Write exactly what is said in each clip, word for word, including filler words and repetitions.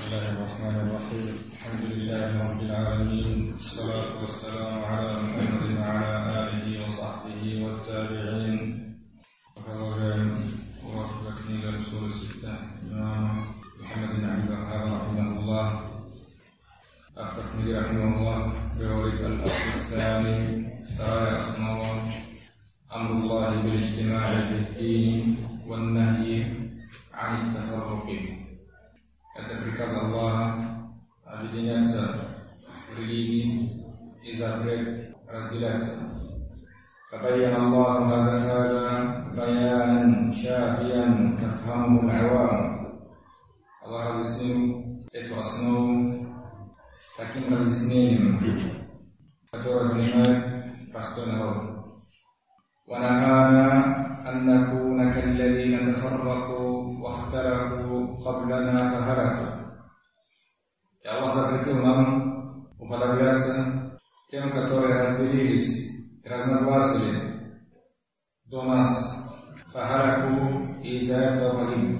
بسم الله الرحمن الرحيم. الحمد لله رب العالمين، والصلاة والسلام على محمد وعلى آله وصحبه والتابعين. وكذلك ووفقني إلى الأصول الستة الإمام محمد بن عبد الوهاب رحمه الله. أخبرني رحمه الله بورد الأصل الثاني ترى أصنام أمر الله بالاجتماع في الدين والنهي عن التفرق. Kata berkata Allah, abidnya berilmi, izabret, razdilat. Tabayyan Allah hadza bayanan syafiyan tafhamu al-awam. Allah razim itu asnu takin razisnin. Kata nikmat pastuna. Wa nahana an nakuna kalladhina tafarraqu واختلفوا قبلنا فهلكوا. Ya Allah zaključujem upadavlja se tem которые разделились, разногласили до нас, فهلكوا и из-за этого погибли.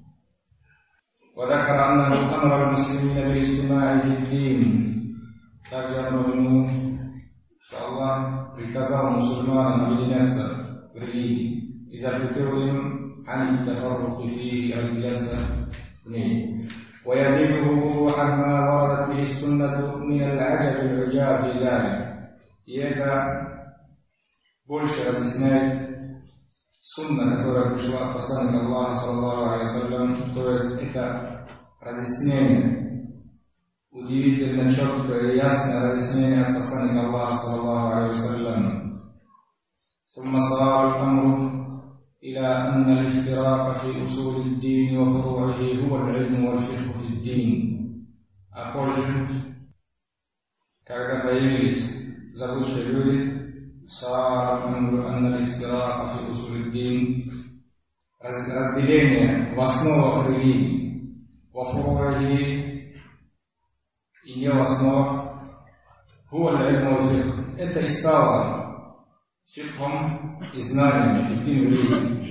وذكر أنه أمر المسلمين بالاجتماع في الدين. Также он упомянул, что Аллах приказал мусульманам объединяться в религии и запретил им عن التفرق فيه الجلسة ويزيده وضوحا ما وردت به السنة من العجب العجاب في ذلك. И это больше разъясняет сунна, которая пришла от посланника Аллаха саллаллаху алейхи ва саллям, то есть это разъяснение, удивительно четкое и ясное разъяснение от посланника Аллаха саллаллаху алейхи ва саллям. ثم صار الأمر إلى أن الافتراق في أصول الدين وفروعه هو العلم والفقه في الدين. А позже, когда появились заблудшие люди, صار الأمر أن الافتراق في أصول الدين, разделение в основах религии, وفروعه и ее основах, هو العلم والفقه. Это и стало فقهم и знаниями في الدين والدين.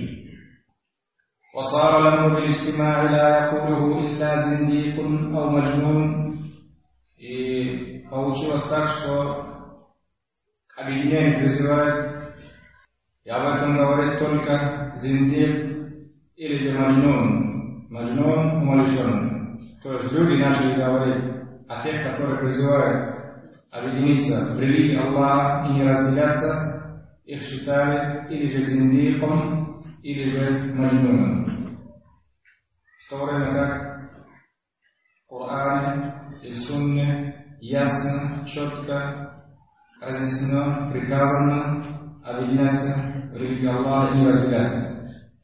وصار الأمر بالاجتماع لا يقوله إلا زنديق أو مجنون. И получилось так, что к объединению призывает, и об этом говорит только зиндик или же маджнун. Маджнун умалишен. То есть люди начали говорить о тех, которые призывают объединиться в религии Аллаха и не разделяться, их считали или же зиндиком, или же маджнуном. В то время как в Коране и Сунне ясно, четко разъяснено, приказано объединяться в религию Аллаха и не разделяться.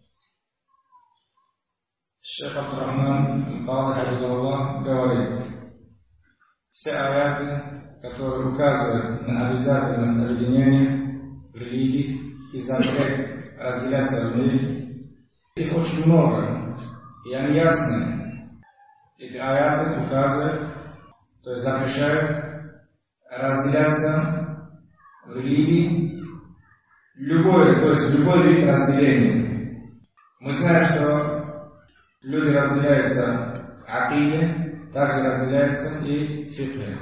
Шейх Абдурахман Аль-Кади хафизахуллах говорит, все аяты, которые указывают на обязательность объединения религии и запрет разделяться в мире, их очень много, и они ясны. Эти аяты указывают, то есть запрещают разделяться в религии, любой, то есть любой вид разделения. Мы знаем, что люди разделяются в акиде, также разделяются и в фикхе.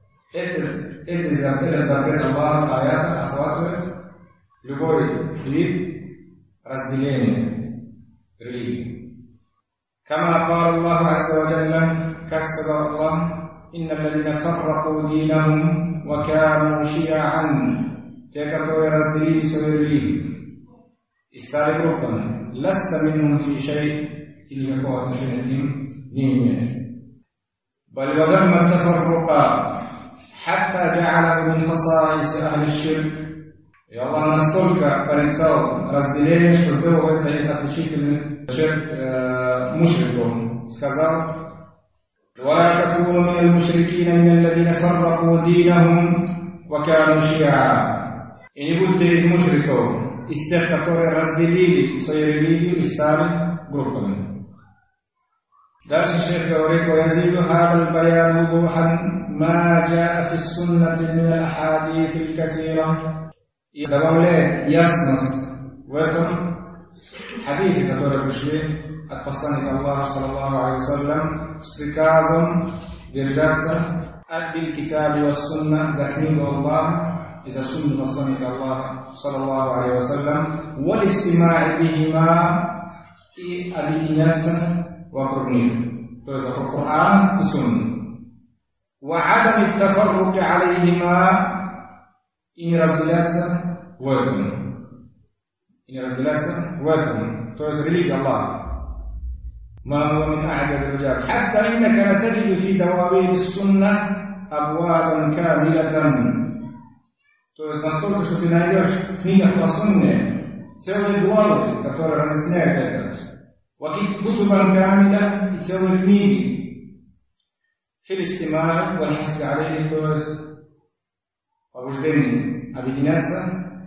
Этот запрет Аллаха аята охватывает любой вид разделения религии. Кама قال الله عز وجل, как сказал Аллах, إن الذين فرقوا دينهم وكانوا شيعا, те, которые разделили свою религию и стали группами, لست منهم في شيء, ты никакого отношения к ним не имеешь. بل وذم التفرق حتى جعله من خصائص أهل الشرك. И Аллах настолько порицал разделение, что сделал это из отличительных черт э, мушриков. Сказал: ولا تكونوا من المشركين من الذين فرقوا دينهم وكانوا شيعا. И не будьте из мушриков, из тех, которые разделили свою религию и стали группами. Дальше шейх говорит: ويزيد هذا البيان وضوحا ما جاء في السنة من الأحاديث الكثيرة. И добавляет ясность в этом хадисе, которые пришли od poslanika Allaha sallallahu alaihi wa sallam s prikazom držaca bil kitabi wa sunna za knjigu Allaha i za sunnu poslanika Allaha sallallahu alaihi wa sallam wal istima'i bihima i abidinjaca vokog njih, to je za Kur'an i sunnu. Wa adami tafarruqi alaihima i ne razdeljaca vojkom. I ne razdeljaca vojkom. To je za religija Allaha. ما هو من أعجب الرجال حتى إنك لتجد في دواوين السنة أبوابا كاملة. To je настолько, što ti najdeš u knjigama sunne cijele glave, которые разъясняют это. وكتبا كاملة и целые книги. في الاستماع والحث عليه, то есть побуждение объединяться,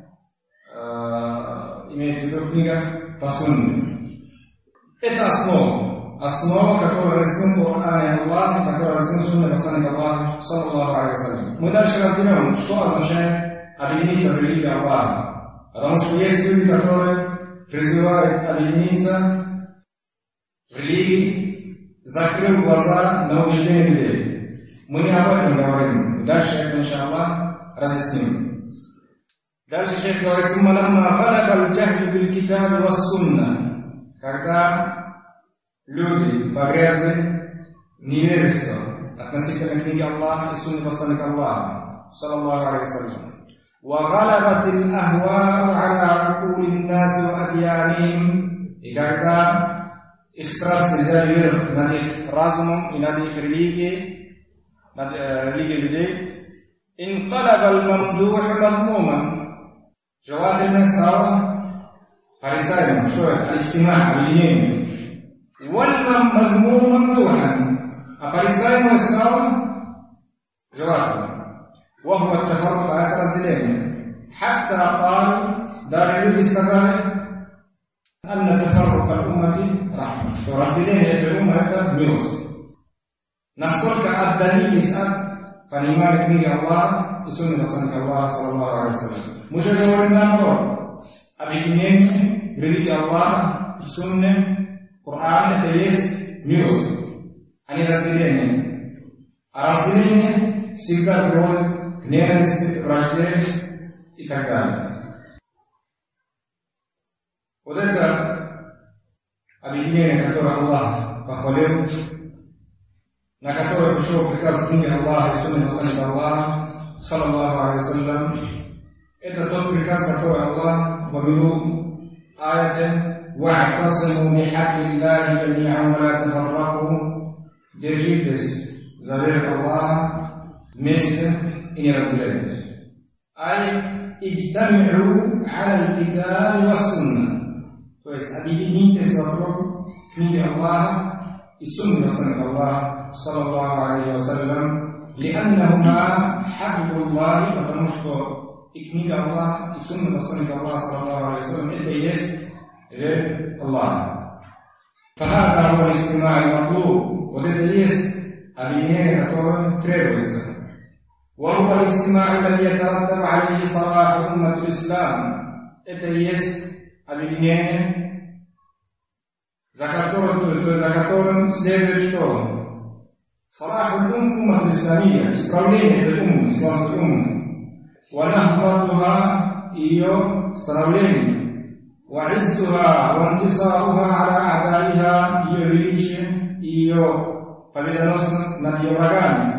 имеется в виду в книгах по сунне. Это основа. Основа, которую разъяснил Коран Аллах, которую разъяснил сунна посланника Аллаха, саллаллаху алейхи ва саллям. Мы дальше разберем, что означает объединиться в религии Аллаха. Потому что есть люди, которые призывают объединиться в религии, закрыв глаза на убеждения людей. Мы не об этом говорим. Дальше это, иншаллах, разъясним. Дальше шейх говорит: «ثم لما خلق الجهل بالكتاب والسنة». Когда люди погрязли в невежестве относительно книги Аллаха и сунны посланника Аллаха, саллаллаху алейхи ва саллям. وغلبت الأهواء على عقول الناس وأديانهم. И когда их страсти взяли верх над их разумом и над их религией, над э, религией людей, انقلب الممدوح مذموما. Желательно стало порицаемым. Что это? Аль-истимаа, объединение. والمذموم ممدوحا. А порицаемое стало желательно. وهو التفرق, это разделение. حتى قال, даже люди сказали, أن تفرق الأمة رحمة, что разделение этой уммы это милость. Насколько отдалились от понимания книги Аллаха и сунны посланника Аллаха, саллаллаху алейхи ва саллям. Мы же говорим наоборот. Объединение в религии Аллаха и сунны, Коран, это есть милость, а не разделение. А разделение всегда приводит к ненависти, вражде и так далее. Вот это объединение, которое Аллах похвалил, на которое пришел приказ книги Аллаха и сунны посланника Аллаха, саллаллаху алейхи ва саллям, это тот приказ, который Аллах упомянул в аяте «Ва'тасиму бихаблиллахи джами'ан ва ла тафаррaqu». Держитесь за веру Аллаха вместе и не разделяйтесь. Ай иджтами'у аля аль-китаби ва сунна. То есть объединитесь вокруг книги Аллаха и сунны посланника Аллаха, саллаллаху алейхи ва саллям, ли'аннахума хаббуллахи, потому что и книга Аллаха, и сунна посланника Аллаха, саллаллаху алейхи ва саллям, это и есть вера Аллаха. Фахада ва истимаа аль-матлуб, вот это и есть объединение, которое требуется. وهو الاجتماع الذي يترتب عليه صلاح أمة الإسلام. Это и есть объединение, за которым, за которым следует что? Салах умма исламия, исправление этой уммы, исламской уммы. ونهضتها, ее становление. وعزها وانتصارها على أعدائها, ее величие, ее победоносность над ее врагами.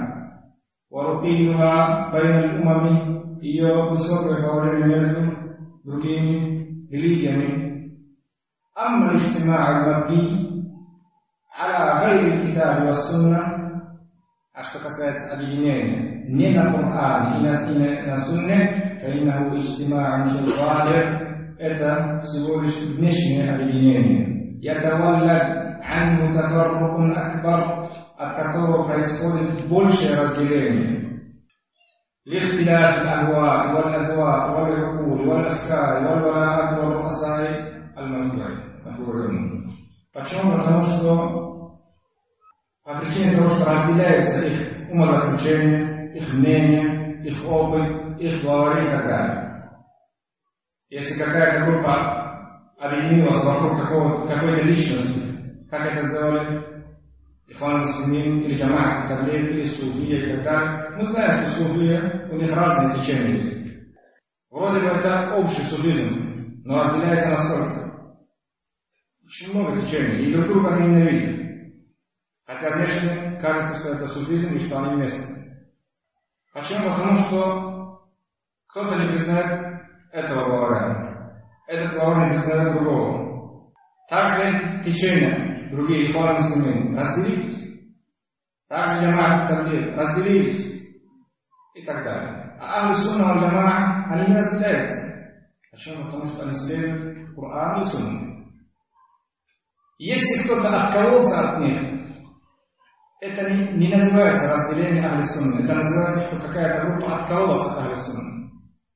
ورقيها بين الأمم, ее высокое положение между другими религиями. أما الاجتماع المبني على غير الكتاب والسنة, а что касается объединения не на Коране и на, и на, на Сунне, فإنه اجتماع ظاهر, это всего лишь внешнее объединение. يتولد عنه تفرق أكبر, от которого происходит большее разделение. لاختلاف الأهواء والأذواق والعقول والأفكار والولاءات والرؤساء المذكورين. Почему? Потому что по причине того, что разделяется их умозаключение, их мнение, их опыт, их главари и так далее. Если какая-то группа объединилась вокруг какой-то личности, как это сделали Ихван Муслимин или Джамаат Таблигh или Суфия и так далее. Мы знаем, что Суфия, у них разные течения есть. Вроде бы это общий суфизм, но разделяется на сколько? Очень много течений, и друг друга они ненавидят. Хотя внешне кажется, что это суфизм и что они вместе. Почему? Потому что кто-то не признает этого главаря, этот главарь не признает другого. Также течения, другие Ихван Муслимин, разделились. Также Джамаат Таблигh разделились. И так далее. А Ахлю Сунна валь Джамаа, они не разделяются. Почему? Потому что они следуют Корану и Сунне. Если кто-то откололся от них, это не, не называется разделение Ахлю Сунны. Это называется, что какая-то группа откололась от Ахлю Сунны.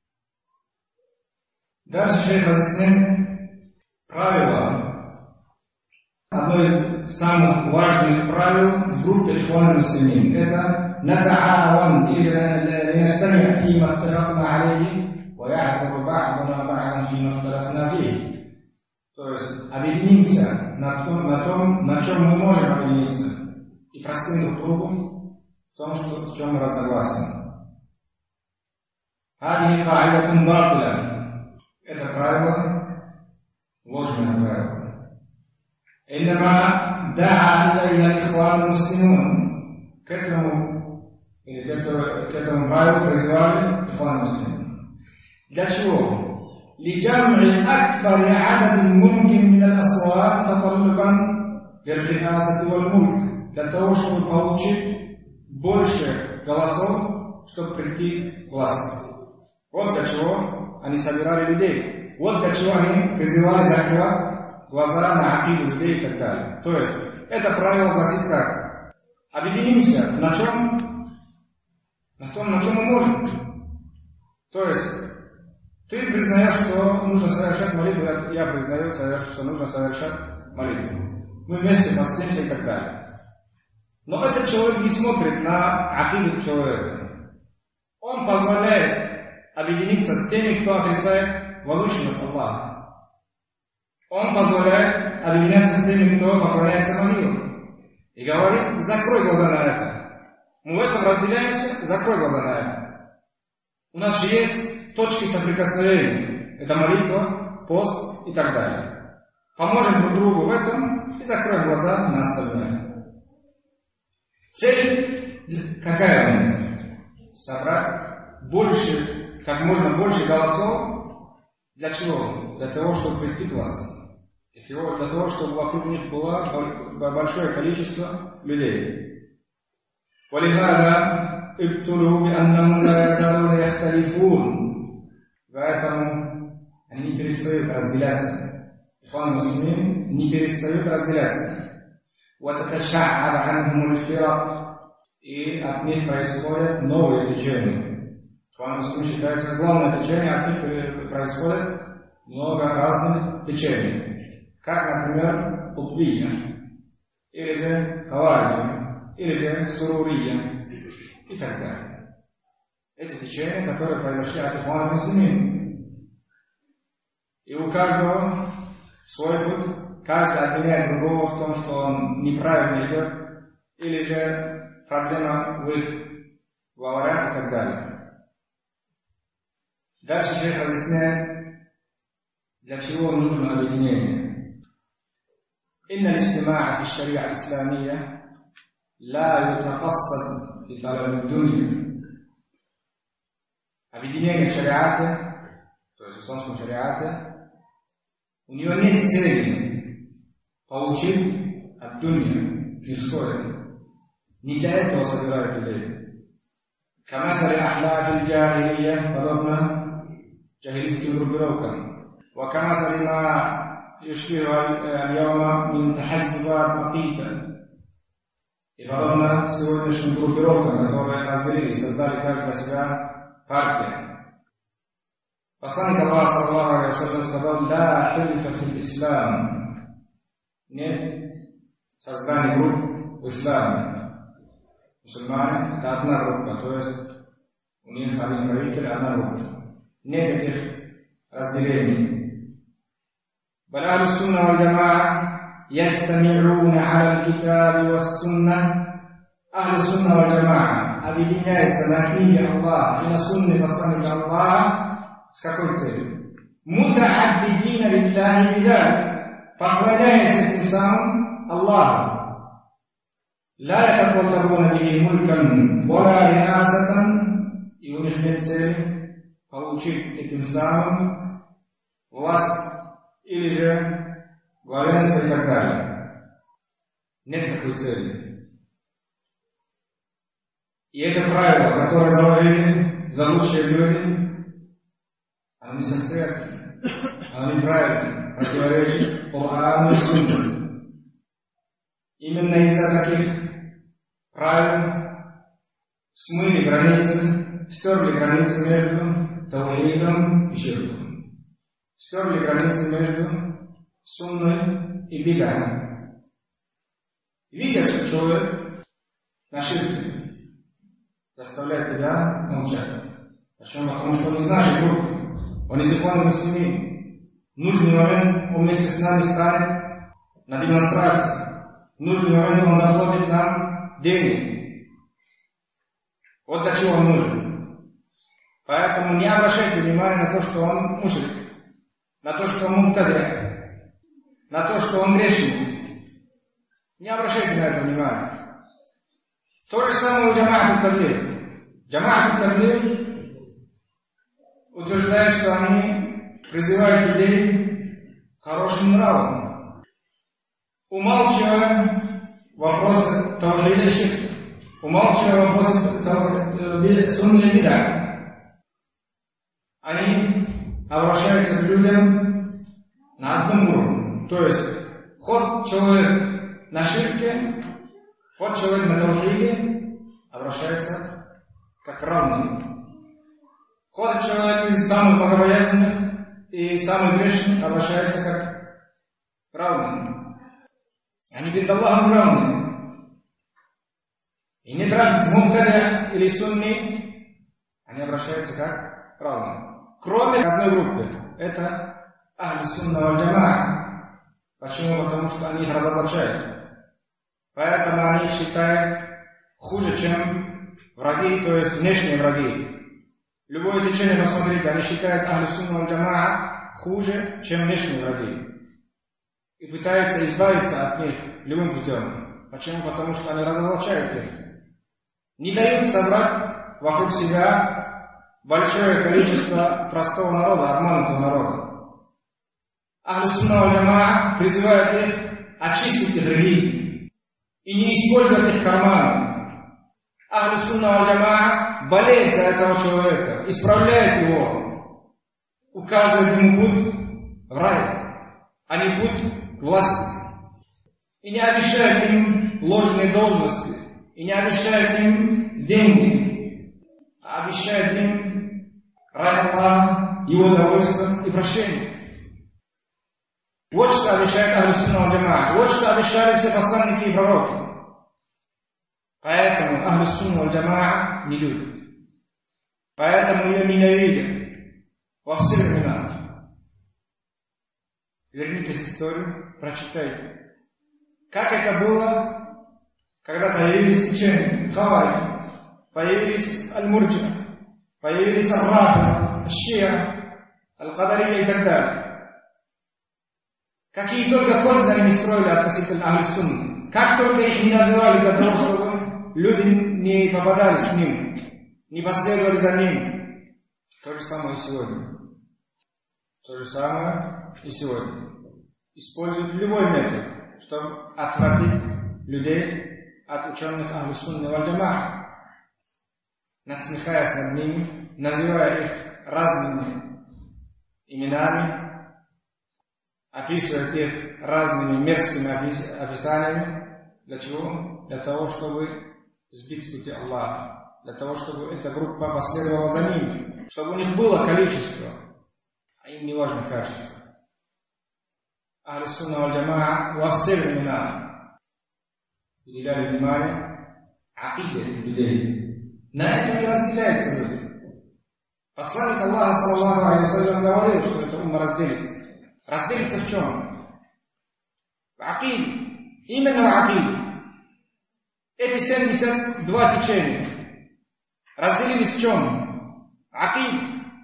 Дальше шейх разъясняет правила. Одно из самых важных правил в группе Ихван Муслимин. Это نتعاون لنستمع فيما اتفقنا عليه ويعذر بعضنا بعضا فيما اختلفنا فيه. То есть объединимся на том, на том, на чем мы можем объединиться, и простым друг другу в том, что, в чем мы разногласны. هذه قاعدة باطلة. Это правило ложное правило. إنما دعا إلى الإخوان المسلمون. К этому или к этому, к этому правилу призывали Ихван Муслимин. Для чего? لجمع أكبر عدد ممكن من الأصوات تطلبا للرئاسة والملك. Для того, чтобы получить больше голосов, чтобы прийти к власти. Вот для чего они собирали людей. Вот для чего они призывали закрывать глаза на акиду людей и так далее. То есть, это правило гласит как? Объединимся на чем? На том, на чем мы можем. То есть, ты признаешь, что нужно совершать молитву, я признаю, что нужно совершать молитву. Мы вместе постимся и так далее. Но этот человек не смотрит на акиду человека. Он позволяет объединиться с теми, кто отрицает возвышенность Аллаха. Он позволяет объединяться с теми, кто поклоняется молитве. И говорит, закрой глаза на это. Мы в этом разделяемся, закрой глаза на это. У нас же есть точки соприкосновения. Это молитва, пост и так далее. Поможем друг другу в этом и закроем глаза на остальное. Цель какая у нас? Собрать больше, как можно больше голосов. Для чего? Для того, чтобы прийти к власти. Для того, чтобы вокруг них было большое количество людей. ولهذا ابتلوا بأنهم لا يزالون يختلفون. Поэтому они не перестают разделяться. Ихван Муслимин не перестают разделяться. وتتشعب عنهم الفرق. И от них происходят новые течения. Ихван Муслимин считается главное течение, от них происходит много разных течений. Как, например, Кутбия, или же Хавария, или же Сурурия и так далее. Эти течения, которые произошли от Ихван Муслимин. И у каждого свой путь, каждый обвиняет другого в том, что он неправильно идет, или же проблема в их главарях и так далее. Дальше шейх разъясняет, для чего нужно объединение. إن الاجتماع في الشريعة الإسلامية لا يتقصد لطلب الدنيا. Объединение в шариате, то есть в исламском шариате, у него нет цели получить от дунья, мирское. Не для этого собирают людей. كمثل أحلاف الجاهلية, подобно джахилийским группировкам. وكمثل ما يشبه اليوم من تحزبات مقيتة. И подобно сегодняшним группировкам, которые развели и создали как для себя партия. Посланник Аллаха саллаллаху алейхи ва саллям сказал: «Ла хилфа фил ислам». Нет создания групп в исламе. Мусульмане — это одна группа, то есть у них один правитель, одна группа. Нет этих разделений. Бал Ахлю Сунна валь Джамаа ястами'уна аля китаби ва сунна. Ахлю сунна валь джамаа объединяется на книге Аллаха и на сунне посланника Аллаха с какой целью? Мута'аббидина лиллахи бидалик, поклоняясь этим самым Аллаху. لا يتطلبون به ملكا ولا رئاسة, и у них нет цели получить этим самым власть или же главенство и так далее. Нет такой цели. И это правило, которое заложили заблудшие люди, оно не состоятельно, оно неправильно, противоречит Корану и Сунне. Именно из-за таких правил смыли границы, стерли границы между таухидом и ширком, стерли границы между сунной и бид'ой. Видят, что человек на ширке заставляет тебя молчать. Почему? Потому что он из нашей группы, он из ихван муслимин. В нужный момент он вместе с нами станет на демонстрации. В нужный момент он заплатит нам деньги. Вот для чего он нужен. Поэтому не обращайте внимания на то, что он мушрик, на то, что он муктади, на то, что он грешник. Не обращайте на это внимания. То же самое у джамаат аль-Таблигh. Джамаат аль-Таблигh утверждает, что они призывают людей к хорошим нравам, умалчивая вопросы таухида и ширка, умалчивая вопросы сунны и бид'а. Они обращаются к людям на одном уровне. То есть, ход человек на ширке, ход человек на таухиде обращается как равный. Ход человек из самых богобоязненных и самых грешных обращается как равный. Они перед Аллахом равны. И нет разницы, муктади или сунни, они обращаются как равны. Кроме одной группы, это ахлю сунна валь джамаа. Почему? Потому что они их разоблачают. Поэтому они их считают хуже, чем враги, то есть внешние враги. Любое течение, посмотрите, они считают ахлю сунна валь джамаа хуже, чем внешние враги. И пытаются избавиться от них любым путем. Почему? Потому что они разоблачают их. Не дают собрать вокруг себя большое количество простого народа, обманутого народа. Ахлю сунна валь джамаа призывают их очистить их религию и не использовать их карманы. Ахлю сунна валь джамаа болеет за этого человека, исправляет его, указывает ему путь в рай, а не путь к власти. И не обещает им ложные должности, и не обещает им деньги, а обещает им рай Аллаха, его удовольствие и прощение. Вот что обещает ахлю сунна валь джамаа, вот что обещали все посланники и пророки. Поэтому ахлю сунна валь джамаа не любят. Поэтому ее ненавидят во все времена. Вернитесь в историю, прочитайте. Как это было, когда появились течения Хавари, появились Аль-Мурджиа, появились Ар-Рафида, Аш-Шиа, Аль-Кадария и так далее. Какие только козни они не строили относительно ахлю сунны. Как только их не называли для того, чтобы люди не попадались к ним, не последовали за ним. То же самое и сегодня. То же самое и сегодня. Используют любой метод, чтобы отвратить людей от ученых ахлю сунны валь джамаа, насмехаясь над ними, называя их разными именами, описывая их разными мерзкими описаниями. Для чего? Для того, чтобы сбить с пути Аллаха. Для того, чтобы эта группа последовала за ними. Чтобы у них было количество, а им не важно качество. Ахлю сунна валь джамаа во все времена уделяли внимание акиде людей. На этом не разделяются люди. Посланник Аллаха, саллаллаху алейхи ва саллям, говорил, что эта умма разделится. Разделится в чем? В акиде. Именно в акиде. Эти семьдесят два течения разделились в чем? Акиде.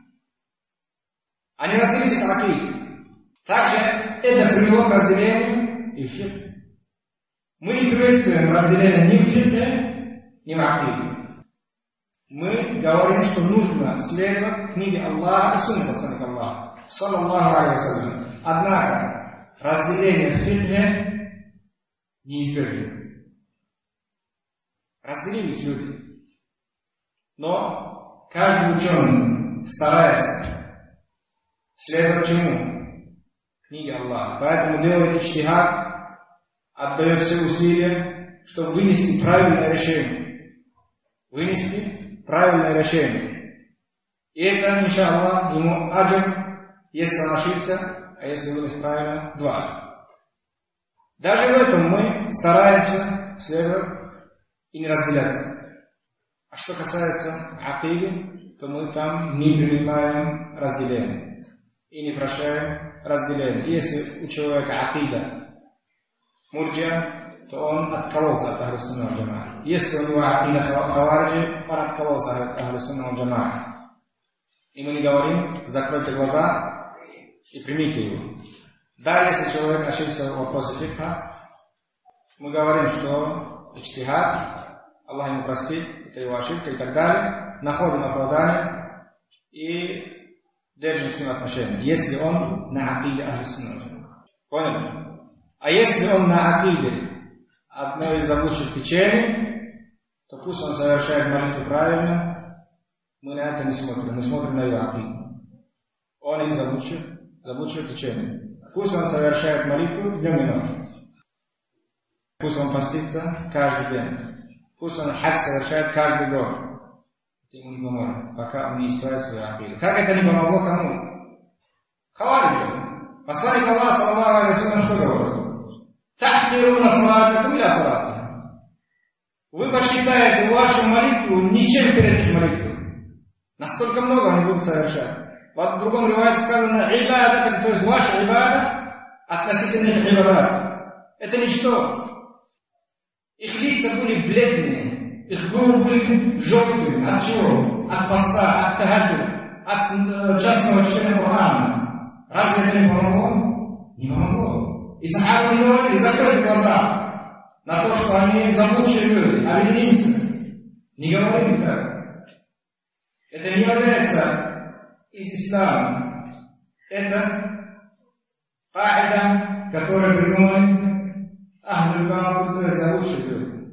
Они разделились в акиде. Также это привело к разделению и в фикх. Мы не приветствуем разделение ни в фикхе, ни в акиде. Мы говорим, что нужно следовать книге Аллаха и сунне посланника Аллаха, саллаллаху алейхи ва саллям. Однако разделение в фикхе неизбежно. Разделились люди. Но каждый ученый старается следовать чему? Книге Аллаха. Поэтому делает иджтихад, отдает все усилия, чтобы вынести правильное решение. Вынести правильное решение. И это, иншаллах, ему аджр, если он ошибся, а если вынес правильно, два. Даже в этом мы стараемся следовать и не разделяться. А что касается акиды, то мы там не принимаем разделение и не прощаем разделение. Если у человека акида мурджа, то он откололся от ахлю-сунна валь джамаа. Если у него акида хавариджи, он откололся от ахлю-сунна валь джамаа. И мы не говорим, закройте глаза и примите его. Да, если человек ошибся в вопросе фикха, мы говорим, что иджтихад, Аллах ему простит, это его ошибка и так далее, находим оправдание и держим с ним отношения, если он на акиде ахлю-сунна. Поняли? А если он на акиде одной из заблудших течений, то пусть он совершает молитву правильно, мы на это не смотрим, мы смотрим на его акиду. Он из заблудших, заблудших течений. Пусть он совершает молитву днем и ночью. Пусть он постится каждый день. Пусть он хадж совершает каждый год. Это ему не поможет, пока он не исправит свою акиду. Как это не помогло кому? Хавариджу. Посланник Аллаха, саллаллаху алейхи ва саллям, что говорит? Тахкируна салатакум иля салатихим. Вы посчитаете вашу молитву ничем перед их молитвой. Настолько много они будут совершать. В другом ривайте сказано, ибада, то есть ваша ибада относительно их ибадат. Это ничто. Их лица были бледные, их губы были желтые. От чего? От поста, от тахаджуд, от частного чтения Корана. Разве это не помогло? Не помогло. И сахабы не говорили, закройте глаза на то, что они заблудшие люди, объединимся. Не говорили так. Это не является из ислама. Это каида, которую придумали Ахлю Баатиль, то есть заблудшие люди.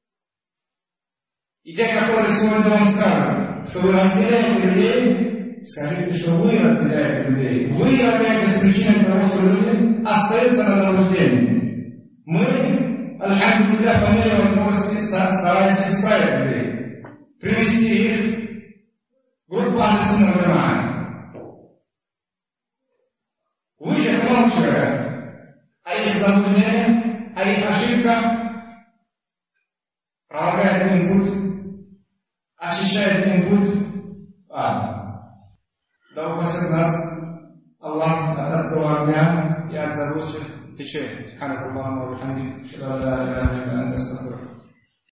И те, которые сегодня вам скажут, что вы разделяете людей, скажите, что вы разделяете людей. Вы являетесь причиной того, что люди остаются на заблуждении. Мы, альхамдулиллах, по мере возможности стараемся исправить людей, привести их в группу ахлю-сунна валь джамаа. Вы же молча о их заблуждениях, о их ошибках, пролагает им путь, очищает им путь. А, да упасет нас Аллах от отзыва огня и от заблудших течений. Субханакаллахумма ва бихамдик, ашхаду ан ла иляха илля анта, астагфирука.